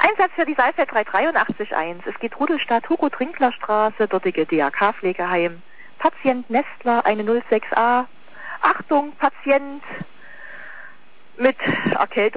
Einsatz für die Saalfeld 3881. Es geht Rudolstadt, Hugo-Trinkler-Straße, dortige DRK-Pflegeheim. Patient Nestler, eine 06a. Achtung, Patient mit Erkältung.